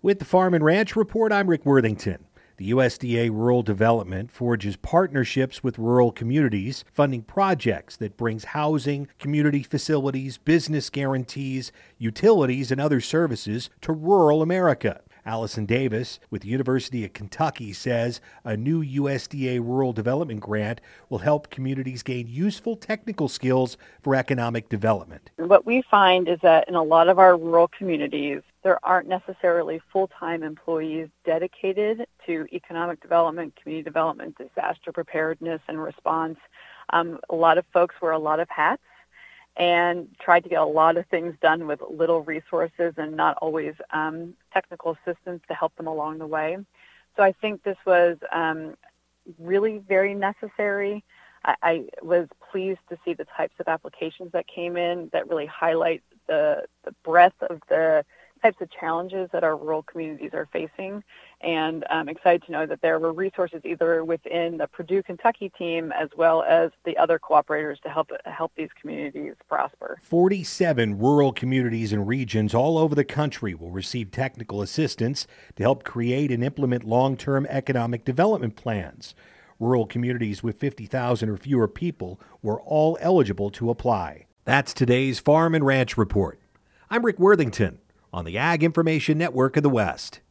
With the Farm and Ranch Report, I'm Rick Worthington. The USDA Rural Development forges partnerships with rural communities, funding projects that brings housing, community facilities, business guarantees, utilities, and other services to rural America. Allison Davis with the University of Kentucky says a new USDA Rural Development grant will help communities gain useful technical skills for economic development. What we find is that in a lot of our rural communities, there aren't necessarily full-time employees dedicated to economic development, community development, disaster preparedness, and response. A lot of folks wear a lot of hats and tried to get a lot of things done with little resources and not always technical assistance to help them along the way. So I think this was really very necessary. I was pleased to see the types of applications that came in that really highlight the breadth of the types of challenges that our rural communities are facing. And I'm excited to know that there were resources either within the Purdue, Kentucky team as well as the other cooperators to help these communities prosper. 47 rural communities and regions all over the country will receive technical assistance to help create and implement long-term economic development plans. Rural communities with 50,000 or fewer people were all eligible to apply. That's today's Farm and Ranch Report. I'm Rick Worthington on the Ag Information Network of the West.